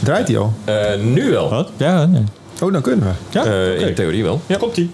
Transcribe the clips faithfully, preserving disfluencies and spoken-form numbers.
Draait hij al? Uh, nu wel. Wat? Ja, nee. Oh, dan kunnen we. Ja? Uh, Okay. In theorie wel. Ja. Komt-ie.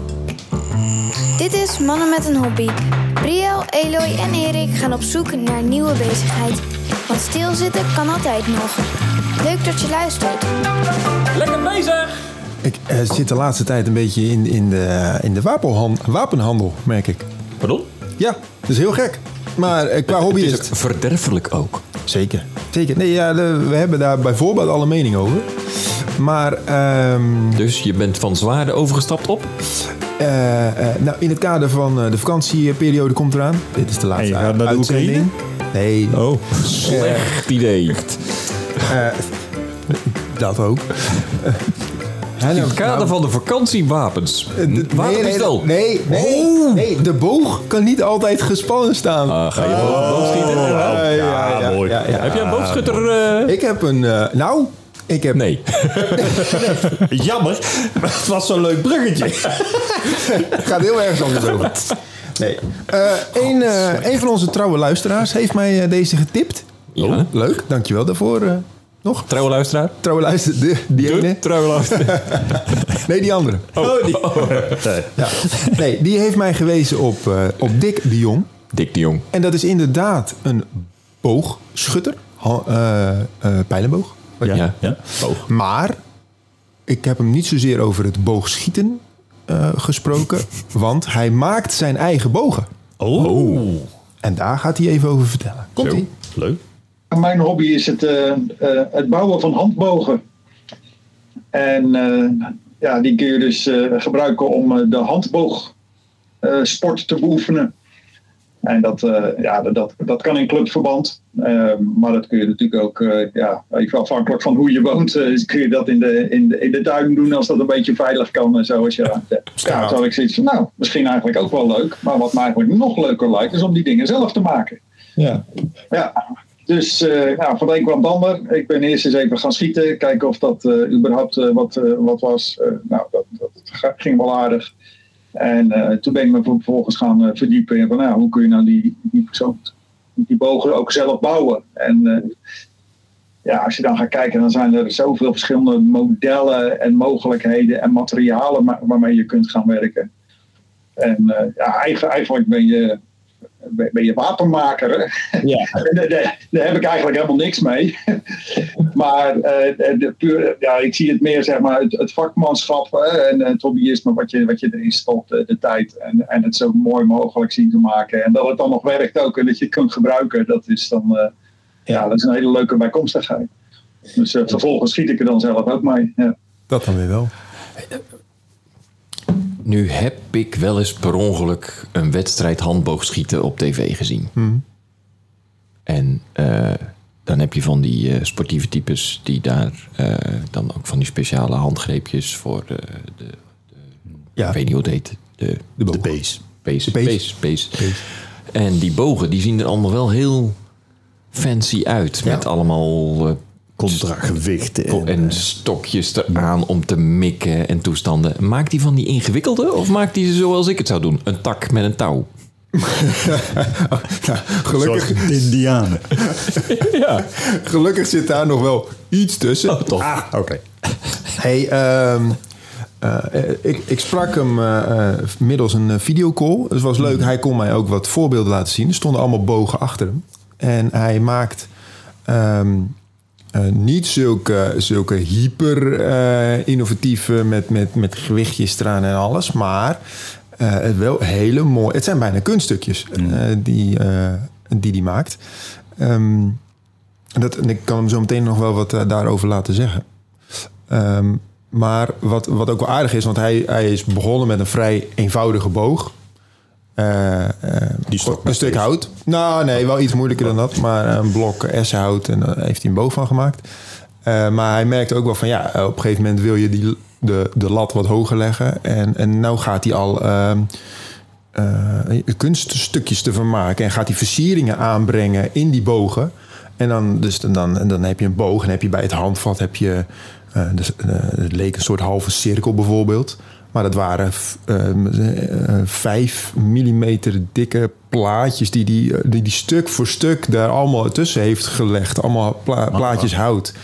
Dit is Mannen met een Hobby. Brielle, Eloy en Erik gaan op zoek naar nieuwe bezigheid. Want stilzitten kan altijd nog. Leuk dat je luistert. Lekker bezig! Ik uh, zit de laatste tijd een beetje in, in de, in de wapenhandel, wapenhandel, merk ik. Pardon? Ja, dat is heel gek. Maar uh, qua hobby is het... verderfelijk ook. Zeker. Zeker. Nee, ja, de, we hebben daar bijvoorbeeld alle mening over. Maar... Um, dus je bent van zwaarde overgestapt op? Uh, uh, nou, in het kader van uh, de vakantieperiode komt eraan. Dit is de laatste hey, je gaat uitzending. Nee. Oh. Slecht uh, idee. Uh, dat ook. Uh, In het kader nou, van de vakantiewapens. Uh, Wapenpistool. Nee, nee, nee, oh. nee, de boog kan niet altijd gespannen staan. Uh, ga je oh. boogschieten? Oh, ja, ja, ja, ja, mooi. Ja, ja, ja. Heb jij een boogschutter? Uh... Ik heb een... Uh, nou... Ik heb... Nee. nee. Jammer. Het was zo'n leuk bruggetje. Het gaat heel erg anders over. Nee. Uh, een, uh, een van onze trouwe luisteraars heeft mij uh, deze getipt. Ja. Oh, leuk, dankjewel daarvoor. Uh, nog? Trouwe luisteraar? Trouwe luisteraar. Die, die de ene? Trouwe luisteraar. Nee, die andere. Oh, die. Oh. Ja. Nee, die heeft mij gewezen op, uh, op Dick de Jong. Dick de Jong. En dat is inderdaad een boogschutter. Uh, uh, pijlenboog. Ja, ja. ja. Boog. Maar ik heb hem niet zozeer over het boogschieten uh, gesproken. Want hij maakt zijn eigen bogen. Oh. En daar gaat hij even over vertellen. Komt-ie. Leuk. Mijn hobby is het, uh, uh, het bouwen van handbogen. En uh, ja, die kun je dus uh, gebruiken om uh, de handboogsport uh, te beoefenen. En dat, uh, ja, dat, dat kan in clubverband. Uh, maar dat kun je natuurlijk ook, uh, ja, even afhankelijk van hoe je woont, uh, kun je dat in de, in, de, in de tuin doen als dat een beetje veilig kan. En zo. Als je, uh, ja, toen had ik zoiets van, nou, misschien eigenlijk ook wel leuk. Maar wat mij eigenlijk nog leuker lijkt, is om die dingen zelf te maken. Ja. Ja. Dus uh, nou, van de een kwam het ander. Ik ben eerst eens even gaan schieten. Kijken of dat uh, überhaupt uh, wat, uh, wat was. Uh, nou, dat, dat ging wel aardig. En uh, toen ben ik me vervolgens gaan uh, verdiepen in van nou, hoe kun je nou die, die, zo, die bogen ook zelf bouwen. En uh, ja, als je dan gaat kijken, dan zijn er zoveel verschillende modellen en mogelijkheden en materialen ma- waarmee je kunt gaan werken. En uh, ja, eigenlijk, eigenlijk ben je, ben je wapenmaker. Ja. daar, daar, daar heb ik eigenlijk helemaal niks mee. Maar uh, de, puur, ja, ik zie het meer, zeg maar, het, het vakmanschap uh, en het hobbyisme wat je, wat je erin stopt, uh, de tijd. En, en het zo mooi mogelijk zien te maken. En dat het dan nog werkt ook en dat je het kunt gebruiken. Dat is dan uh, ja, dat is een hele leuke bijkomstigheid. Dus uh, vervolgens schiet ik er dan zelf ook mee. Ja. Dat dan weer wel. Nu heb ik wel eens per ongeluk een wedstrijd handboogschieten op tv gezien. Hmm. En uh, dan heb je van die uh, sportieve types die daar uh, dan ook van die speciale handgreepjes voor de, de, de ja. ik weet niet hoe het heet. De, de, de base. Base, base. base, base. base. En die bogen die zien er allemaal wel heel fancy uit. Ja. Met allemaal... Uh, contragewichten. En, en stokjes eraan om te mikken en toestanden. Maakt die van die ingewikkelde of maakt die ze zoals ik het zou doen? Een tak met een touw. nou, gelukkig de Indianen. Ja, gelukkig zit daar nog wel iets tussen. Oh, toch? Ah, oké. Okay. Hey, um, uh, ik, ik sprak hem uh, middels een videocall. Dus het was leuk. Hij kon mij ook wat voorbeelden laten zien. Er stonden allemaal bogen achter hem. En hij maakt... Um, Uh, niet zulke, zulke hyper uh, innovatieve met, met, met gewichtjes eraan en alles. Maar uh, wel hele mooi. Het zijn bijna kunststukjes mm. uh, die uh, die, die maakt. Um, dat, en ik kan hem zo meteen nog wel wat uh, daarover laten zeggen. Um, maar wat, wat ook wel aardig is, want hij, hij is begonnen met een vrij eenvoudige boog. Uh, uh, Die een stuk hout. Nou, nee, wel iets moeilijker dan dat. Maar een blok essenhout en daar heeft hij een boog van gemaakt. Uh, maar hij merkte ook wel van ja, op een gegeven moment wil je die, de, de lat wat hoger leggen. En, en nou gaat hij al uh, uh, kunststukjes te vermaken. En gaat hij versieringen aanbrengen in die bogen. En dan, dus dan, en dan heb je een boog en heb je bij het handvat heb je... Uh, dus, uh, het leek een soort halve cirkel bijvoorbeeld. Maar dat waren uh, uh, vijf millimeter dikke plaatjes die die, die die stuk voor stuk daar allemaal tussen heeft gelegd. Allemaal pla- plaatjes hout.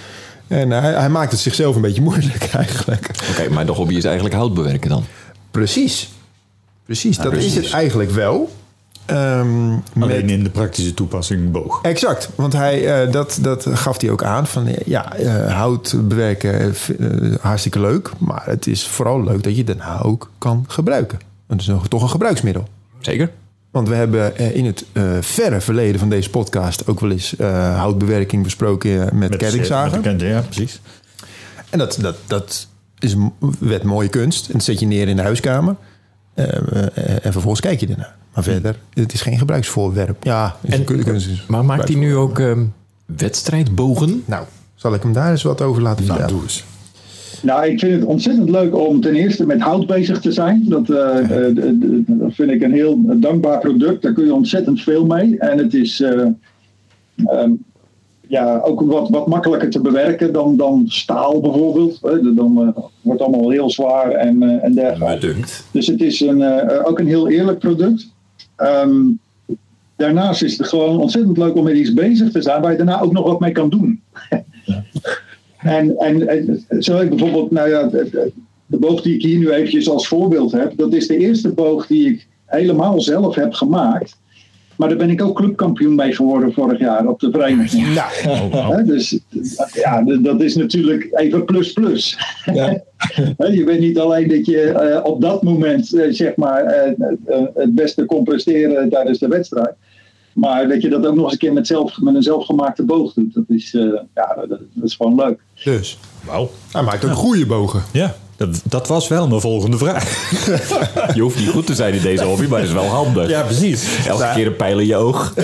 En hij, hij maakt het zichzelf een beetje moeilijk eigenlijk. Oké, okay, maar de hobby is eigenlijk hout bewerken dan? Precies. Precies, ja, dat precies. is het eigenlijk wel. Um, Alleen met... in de praktische toepassing boog. Exact, want hij, uh, dat, dat gaf hij ook aan. Van, ja, uh, hout bewerken, uh, hartstikke leuk. Maar het is vooral leuk dat je daarna ook kan gebruiken. Het is nog, toch een gebruiksmiddel. Zeker. Want we hebben uh, in het uh, verre verleden van deze podcast... ook wel eens uh, houtbewerking besproken uh, met, met kettingzagen. Ja, precies. En dat, dat, dat is werd mooie kunst. En dat zet je neer in de huiskamer. Uh, uh, en vervolgens kijk je ernaar. Maar verder, het is geen gebruiksvoorwerp. Ja, en, kunst, maar maakt hij nu ook um, wedstrijdbogen? Nou, zal ik hem daar eens wat over laten vertellen? Nou, doe eens. Nou, ik vind het ontzettend leuk om ten eerste met hout bezig te zijn. Dat, uh, uh, dat vind ik een heel dankbaar product. Daar kun je ontzettend veel mee. En het is uh, um, ja, ook wat, wat makkelijker te bewerken dan, dan staal bijvoorbeeld. Dan uh, wordt het allemaal heel zwaar en, uh, en dergelijke. Dus het is een, uh, ook een heel eerlijk product. Um, daarnaast is het gewoon ontzettend leuk om met iets bezig te zijn waar je daarna ook nog wat mee kan doen. Ja. en, en, en zo heb ik bijvoorbeeld, nou ja, de, de boog die ik hier nu eventjes als voorbeeld heb, dat is de eerste boog die ik helemaal zelf heb gemaakt. Maar daar ben ik ook clubkampioen mee geworden vorig jaar op de vereniging. Ja. Oh, wow. Dus ja, dat is natuurlijk even plus plus. Ja. Je bent niet alleen dat je uh, op dat moment uh, zeg maar uh, uh, het beste kon presteren tijdens de wedstrijd. Maar dat je dat ook nog eens een keer met, zelf, met een zelfgemaakte boog doet. Dat is, uh, ja, dat, dat is gewoon leuk. Dus, wauw. Hij maakt ook ja. goede bogen. Ja. Dat, dat was wel mijn volgende vraag. Je hoeft niet goed te zijn in deze hobby, maar het is wel handig. Ja, precies. Elke nou, keer een pijl in je oog.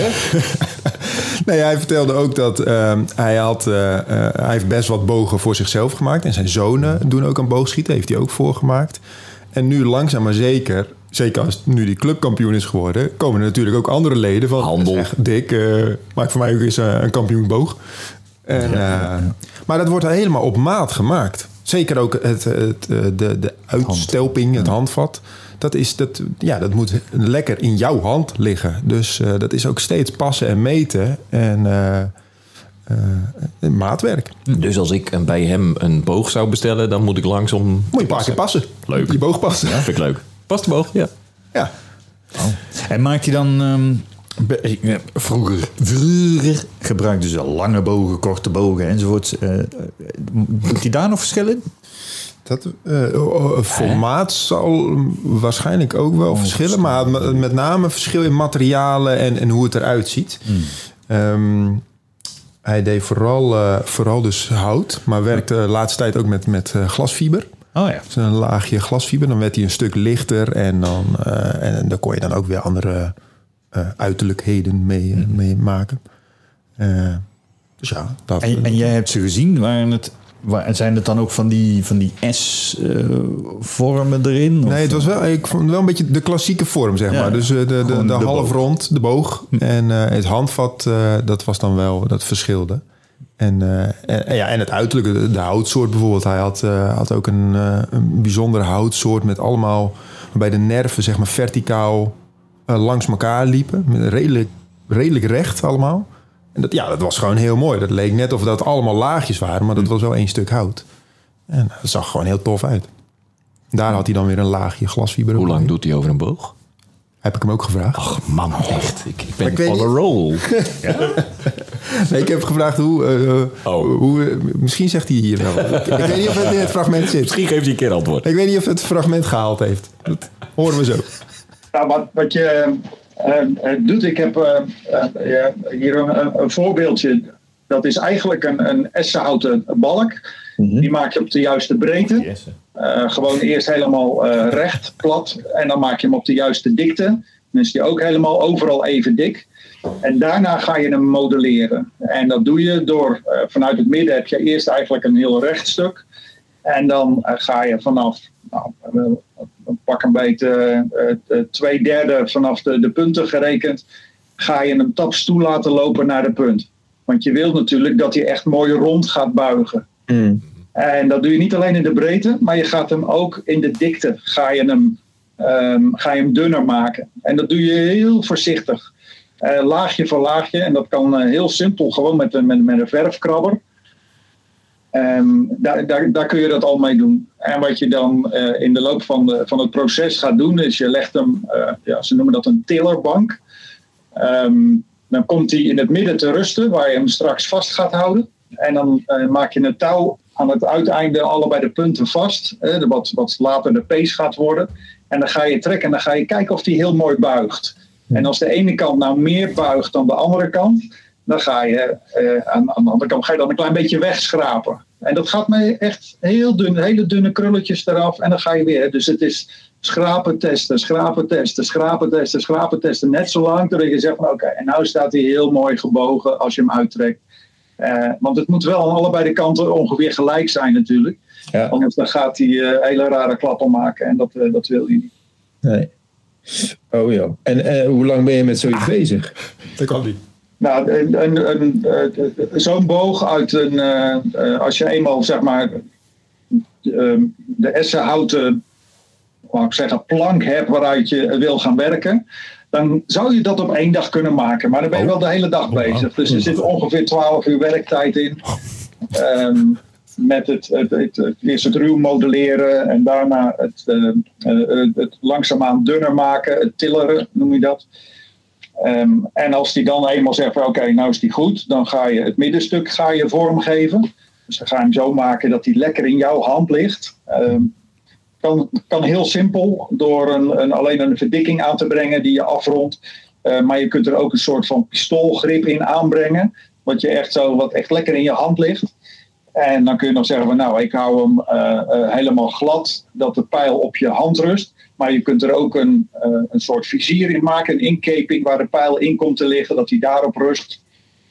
Nee, hij vertelde ook dat uh, hij, had, uh, uh, hij heeft best wat bogen voor zichzelf gemaakt. En zijn zonen doen ook aan boogschieten, heeft hij ook voorgemaakt. En nu langzaam maar zeker, zeker als nu die clubkampioen is geworden, komen er natuurlijk ook andere leden van. Handel. Echt dik, uh, maak voor mij ook eens uh, een kampioenboog. En, uh, maar dat wordt helemaal op maat gemaakt. Zeker ook het, het, de, de uitstelping, het handvat. Dat, is, dat, ja, dat moet lekker in jouw hand liggen. Dus uh, dat is ook steeds passen en meten. En uh, uh, maatwerk. Dus als ik bij hem een boog zou bestellen, dan moet ik langs om Moet je een paar keer passen. Leuk. Je boog passen. Ja, vind ik leuk. Past de boog? Ja. Ja. Oh. En maakt hij dan... Um, be- vroeger, vroeger gebruikten ze lange bogen, korte bogen enzovoort. Uh, doet hij daar nog verschillen? Dat uh, formaat zal waarschijnlijk ook wel oh, verschillen. Maar met name verschil in materialen en, en hoe het eruit ziet. Mm. Um, hij deed vooral, uh, vooral dus hout. Maar werkte de laatste tijd ook met, met uh, glasfiber. Oh ja. Dus een laagje glasfiber. Dan werd hij een stuk lichter. En dan, uh, en daar kon je dan ook weer andere uh, uiterlijkheden mee, mm. mee maken. Uh, dus ja. Dat, en, en jij hebt ze gezien? Waren het... Zijn het dan ook van die, van die S-vormen uh, erin? Of? Nee, het was wel, ik vond het wel een beetje de klassieke vorm, zeg ja, maar. Dus uh, de, de, de, de half rond, de boog. Hm. En uh, het handvat, uh, dat was dan wel, dat verschilde. En, uh, en, ja, en het uiterlijke, de, de houtsoort bijvoorbeeld. Hij had, uh, had ook een, uh, een bijzondere houtsoort met allemaal... waarbij de nerven, zeg maar, verticaal uh, langs elkaar liepen. Redelijk, redelijk recht allemaal. En dat, ja, dat was gewoon heel mooi. Dat leek net of dat allemaal laagjes waren, maar dat was wel één stuk hout. En dat zag gewoon heel tof uit. Daar had hij dan weer een laagje glasfiber. Hoe lang doet hij over een boog? Heb ik hem ook gevraagd. Ach man, echt. Ik, ik ben ik on a roll. Ja? Nee, ik heb gevraagd hoe... Uh, oh. hoe uh, misschien zegt hij hier wel. ik, ik weet niet of het in het fragment zit. Misschien geeft hij een keer antwoord. Ik weet niet of het fragment gehaald heeft. Dat horen we zo. Nou, wat, wat je... Uh, uh, doet. Ik heb uh, uh, hier een, een voorbeeldje. Dat is eigenlijk een, een essenhouten balk. Mm-hmm. Die maak je op de juiste breedte. Yes. Uh, gewoon eerst helemaal uh, recht, plat. En dan maak je hem op de juiste dikte. Dan is die ook helemaal overal even dik. En daarna ga je hem modelleren. En dat doe je door, uh, vanuit het midden heb je eerst eigenlijk een heel recht stuk. En dan uh, ga je vanaf... Nou, uh, pak een beetje uh, twee derde vanaf de, de punten gerekend, ga je hem taps toe laten lopen naar de punt. Want je wilt natuurlijk dat hij echt mooi rond gaat buigen. Mm. En dat doe je niet alleen in de breedte, maar je gaat hem ook in de dikte, ga je hem, um, ga je hem dunner maken. En dat doe je heel voorzichtig. Uh, laagje voor laagje. En dat kan uh, heel simpel, gewoon met, met, met een verfkrabber. Um, daar, daar, daar kun je dat al mee doen. En wat je dan uh, in de loop van, de, van het proces gaat doen, is je legt hem, uh, ja, ze noemen dat een tillerbank. Um, dan komt hij in het midden te rusten, waar je hem straks vast gaat houden. En dan uh, maak je een touw aan het uiteinde allebei de punten vast, uh, wat, wat later de pees gaat worden. En dan ga je trekken en dan ga je kijken of hij heel mooi buigt. En als de ene kant nou meer buigt dan de andere kant, dan ga je uh, aan, aan de andere kant ga je dan een klein beetje wegschrapen. En dat gaat met echt heel dun, hele dunne krulletjes eraf. En dan ga je weer. Dus het is schrapen testen, schrapen testen, schrapen testen, schrapen testen. Net zo lang totdat je zegt van oké, okay, en nou staat hij heel mooi gebogen als je hem uittrekt. Uh, want het moet wel aan allebei de kanten ongeveer gelijk zijn natuurlijk. Ja. Anders dan gaat hij uh, hele rare klappen maken en dat, uh, dat wil je niet. Nee. Oh ja. En uh, hoe lang ben je met zoiets bezig? Dat kan niet. Nou, een, een, een, een, zo'n boog uit een... Uh, uh, als je eenmaal, zeg maar, uh, de essenhouten, laat ik zeggen, plank hebt waaruit je wil gaan werken, dan zou je dat op één dag kunnen maken. Maar dan ben je wel de hele dag bezig. Dus er zit ongeveer twaalf uur werktijd in. Um, met het, het, het, het, eerst het ruw modelleren en daarna het, uh, uh, het langzaamaan dunner maken, het tilleren noem je dat. Um, en als die dan eenmaal zegt van oké, okay, nou is die goed, dan ga je het middenstuk ga je vormgeven. Dus dan ga je hem zo maken dat hij lekker in jouw hand ligt. Um, kan, kan heel simpel door een, een, alleen een verdikking aan te brengen die je afrondt. Uh, maar je kunt er ook een soort van pistoolgrip in aanbrengen, wat je echt zo wat echt lekker in je hand ligt. En dan kun je nog zeggen van nou, ik hou hem uh, uh, helemaal glad, dat de pijl op je hand rust. Maar je kunt er ook een, uh, een soort vizier in maken, een inkeping waar de pijl in komt te liggen, dat die daarop rust.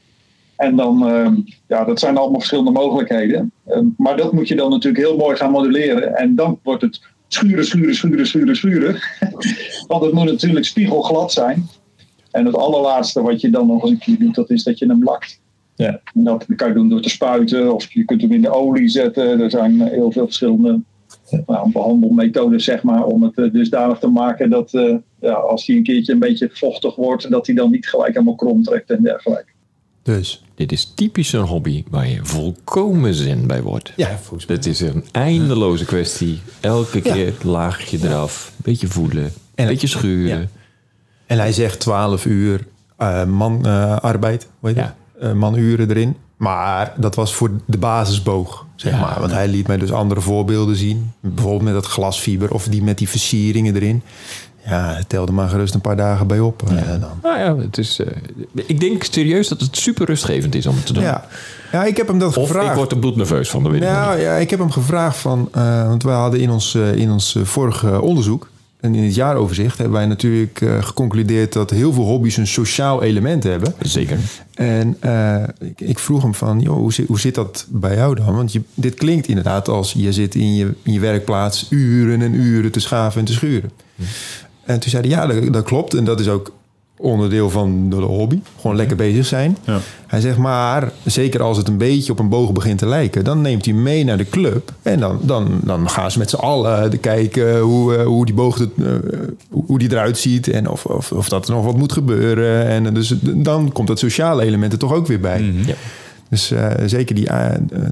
En dan, uh, ja, dat zijn allemaal verschillende mogelijkheden. Uh, maar dat moet je dan natuurlijk heel mooi gaan modelleren. En dan wordt het schuren, schuren, schuren, schuren, schuren. Want het moet natuurlijk spiegelglad zijn. En het allerlaatste wat je dan nog eens een keer doet, dat is dat je hem lakt. Ja. En dat kan je doen door te spuiten of je kunt hem in de olie zetten. Er zijn heel veel verschillende nou, behandelmethodes, zeg maar, om het dusdanig te maken dat uh, ja, als hij een keertje een beetje vochtig wordt, dat hij dan niet gelijk helemaal krom trekt en dergelijke. Dus dit is typisch een hobby waar je volkomen zen bij wordt. Ja, volgens mij. Het is een eindeloze kwestie. Elke keer ja. laagje eraf, beetje voelen, een beetje schuren. Ja. En hij zegt twaalf uur uh, man uh, arbeid, weet je? Ja. Uh, manuren erin. Maar dat was voor de basisboog, zeg ja, maar. Want ja. hij liet mij dus andere voorbeelden zien. Bijvoorbeeld met dat glasfiber of die met die versieringen erin. Ja, het telde maar gerust een paar dagen bij op. Ja. Uh, dan. Nou ja, het is, uh, ik denk serieus dat het super rustgevend is om het te doen. Ja, ja ik heb hem dat of gevraagd. Of ik word er bloednerveus van. De nou, ja, ik heb hem gevraagd van... Uh, want we hadden in ons, uh, in ons uh, vorige onderzoek... En in het jaaroverzicht hebben wij natuurlijk uh, geconcludeerd dat heel veel hobby's een sociaal element hebben. Zeker. En uh, ik, ik vroeg hem van, joh, hoe, zit, hoe zit dat bij jou dan? Want je, dit klinkt inderdaad als je zit in je, in je werkplaats uren en uren te schaven en te schuren. Hm. En toen zei hij, ja, dat, dat klopt. En dat is ook onderdeel van de hobby. Gewoon lekker bezig zijn. Ja. Hij zegt, maar zeker als het een beetje op een boog begint te lijken... dan neemt hij mee naar de club. En dan, dan, dan gaan ze met z'n allen kijken hoe, uh, hoe die boog het, uh, hoe die eruit ziet... en of, of, of dat er nog wat moet gebeuren. En dus dan komt dat sociale element er toch ook weer bij. Mm-hmm. Ja. Dus uh, zeker die, uh,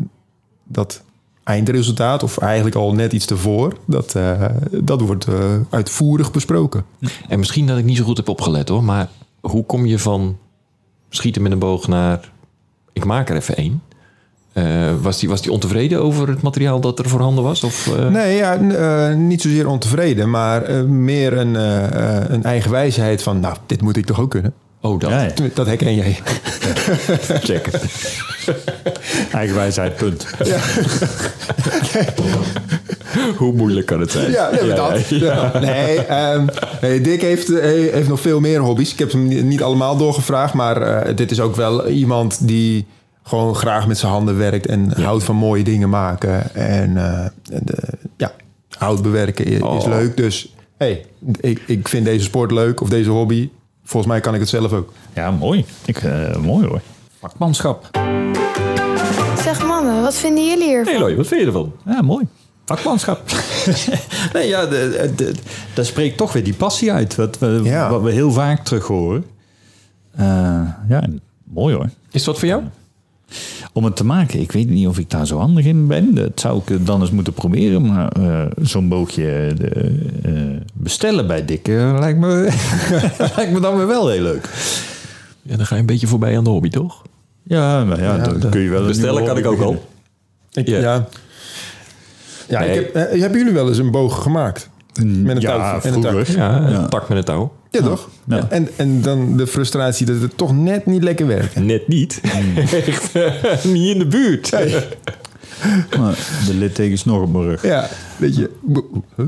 dat eindresultaat... of eigenlijk al net iets ervoor... dat, uh, dat wordt uh, uitvoerig besproken. En misschien dat ik niet zo goed heb opgelet hoor... maar hoe kom je van schieten met een boog naar... ik maak er even één? Uh, was die, was die ontevreden over het materiaal dat er voorhanden was? Of, uh... Nee, ja, uh, niet zozeer ontevreden... maar uh, meer een, uh, een eigen wijsheid van... nou, dit moet ik toch ook kunnen? Oh, dat. Ja, ja. Dat herken jij. Check. Eigenwijsheid, punt. Ja. Hoe moeilijk kan het zijn? Ja, ja, ja, dat. Ja. Ja. Nee, um, nee, Dick heeft, heeft nog veel meer hobby's. Ik heb hem niet allemaal doorgevraagd. Maar uh, dit is ook wel iemand die gewoon graag met zijn handen werkt... en ja. houdt van mooie dingen maken. En uh, de, ja, hout bewerken is, oh. is leuk. Dus hey, ik, ik vind deze sport leuk of deze hobby... Volgens mij kan ik het zelf ook. Ja, mooi. Ik, uh, mooi hoor. Vakmanschap. Zeg mannen, wat vinden jullie hiervan? Hey Eloy, wat vind je ervan? Ja, mooi. Vakmanschap. nee, ja, de, de, de, daar spreekt toch weer die passie uit. Wat we, ja. wat we heel vaak terug horen. Uh, ja, mooi hoor. Is dat voor jou? om het te maken. Ik weet niet of ik daar zo handig in ben. Dat zou ik dan eens moeten proberen. Maar uh, zo'n boogje de, uh, bestellen bij Dick uh, lijkt, me, lijkt me dan weer wel heel leuk. Ja, dan ga je een beetje voorbij aan de hobby, toch? Ja, maar ja, Ja, dan de- kun je wel een Bestellen nieuwe kan ik ook hobby al. Ik, Ja. ja. Ja, Nee. ik heb, eh, hebben jullie wel eens een boog gemaakt? beginnen. Met een ja, touwtje en een vroeger. tak. Ja, een Ja. tak met een touw. Ja, toch? Ja. En, en dan de frustratie dat het toch net niet lekker werkt. Net niet. Echt eh, niet in de buurt. Maar de littekens nog op mijn rug. Ja, weet je. Huh?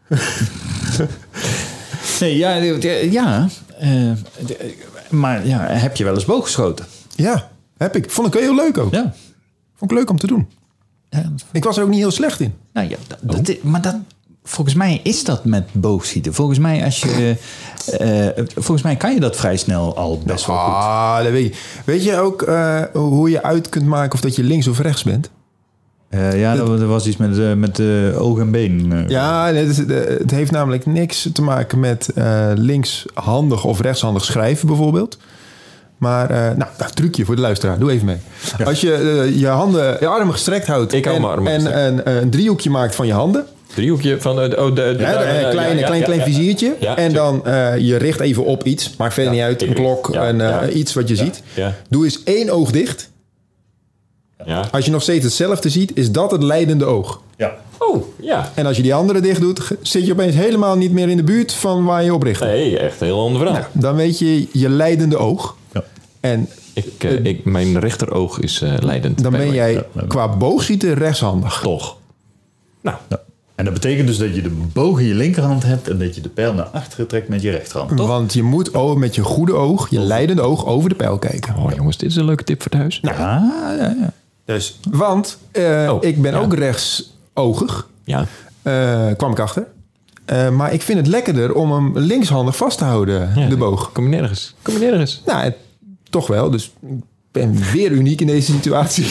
Nee, ja, ja uh, de, maar ja, heb je wel eens boog geschoten? Ja, heb ik. Vond ik heel leuk ook. Ja. Vond ik leuk om te doen. ja. Ik was er ook niet heel slecht in. Nou ja, dat, dat is- maar dat, volgens mij is dat met boogschieten. Volgens mij, als je, uh, volgens mij kan je dat vrij snel al best wel goed. Ah, dat weet je. Weet je ook uh, hoe je uit kunt maken of dat je links of rechts bent? Uh, ja, dat, dat was iets met, uh, met uh, oog en been. Uh. Ja, het, is, het heeft namelijk niks te maken met uh, linkshandig of rechtshandig schrijven bijvoorbeeld. Maar, uh, nou, nou, trucje voor de luisteraar. Doe even mee. Ja. Als je uh, je handen, je armen gestrekt houdt Ik hou en, mijn armen en gestrekt. een, een driehoekje maakt van je handen. Driehoekje van... de- Oh, de, de, Ja, een ja, klein, ja, klein, ja, klein ja, viziertje. ja, en dan uh, je richt even op iets. Maakt verder Ja, niet uit. ik Een richt. klok, Ja, een, uh, ja. iets wat je Ja, ziet. ja. Doe eens één oog dicht. Ja. Als je nog steeds hetzelfde ziet, is dat het leidende oog. Ja. Oh, ja. En als je die andere dicht doet, ge- zit je opeens helemaal niet meer in de buurt van waar je op richt. Nee, echt een heel ander verhaal. Dan weet je je leidende oog. Ja. En Ik, uh, ik, mijn rechteroog is uh, leidend. dan bij ben mij. jij Ja, ja. qua boogschieten rechtshandig. Toch. Nou, Ja. En dat betekent dus dat je de boog in je linkerhand hebt en dat je de pijl naar achteren trekt met je rechterhand. Toch? Want je moet oh, met je goede oog, je leidende oog, over de pijl kijken. oh jongens, dit is een leuke tip voor thuis. Ja, ja, ja. Dus, want uh, Oh, ik ben ja. ook rechtsogig, Ja. uh, kwam ik achter. Uh, maar ik vind het lekkerder om hem linkshandig vast te houden, Ja, de boog. Kom je nergens. Kom je nergens. Nou, het- toch wel. Dus ik ben weer uniek in deze situatie.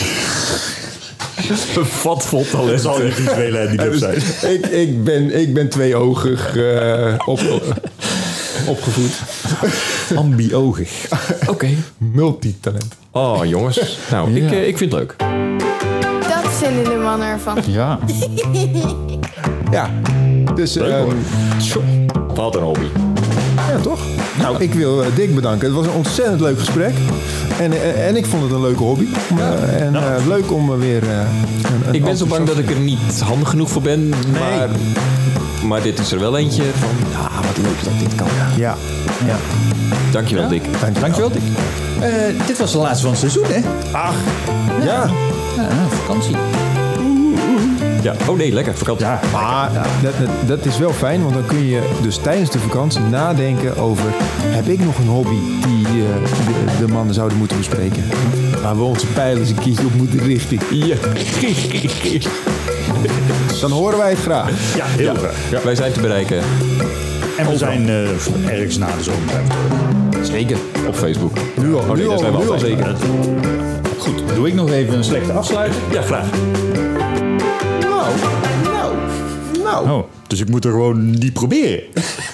Wat vol talent. zal niet visuele handicap zijn. Dus ik, ik, ben, ik ben tweeogig uh, op, opgevoed. Ambiogig. Oké. Multitalent. Oh jongens. Nou, Ja. ik, uh, ik vind het leuk. Dat vinden de mannen ervan. Ja. Ja, dus Leuk, um, hoor. Wat een hobby. ja, toch? Nou, ik wil uh, Dick bedanken. Het was een ontzettend leuk gesprek. En, uh, en ik vond het een leuke hobby. Uh, en uh, leuk om uh, weer... Uh, een, een Ik ben zo bang ander dat ik er niet handig genoeg voor ben. Maar, maar dit is er wel eentje van... Ja, wat leuk dat dit kan. soort- Ja, ja. Dankjewel, Dick. Dankjewel. Dankjewel, Dick. Uh, dit was de laatste van het seizoen, hè? Ach, ja. Ja, vakantie. Ja. Oh nee, lekker. Vakantie. Ja. Maar dat, dat, dat is wel fijn, want dan kun je dus tijdens de vakantie nadenken over... heb ik nog een hobby die uh, de, de mannen zouden moeten bespreken? Waar we onze pijlen eens een keertje op moeten richten. Ja. Dan horen wij het graag. Ja, heel Ja. graag. Ja. Wij zijn te bereiken En we zijn uh, ergens na de zomer. zeker op Facebook. Nu al, Oh nee, nu daar al, zijn we nu al al bij. zeker. Goed, doe ik nog even een slechte afsluiting. Ja, graag. Nou, nou, nou. Oh, dus ik moet er gewoon niet proberen.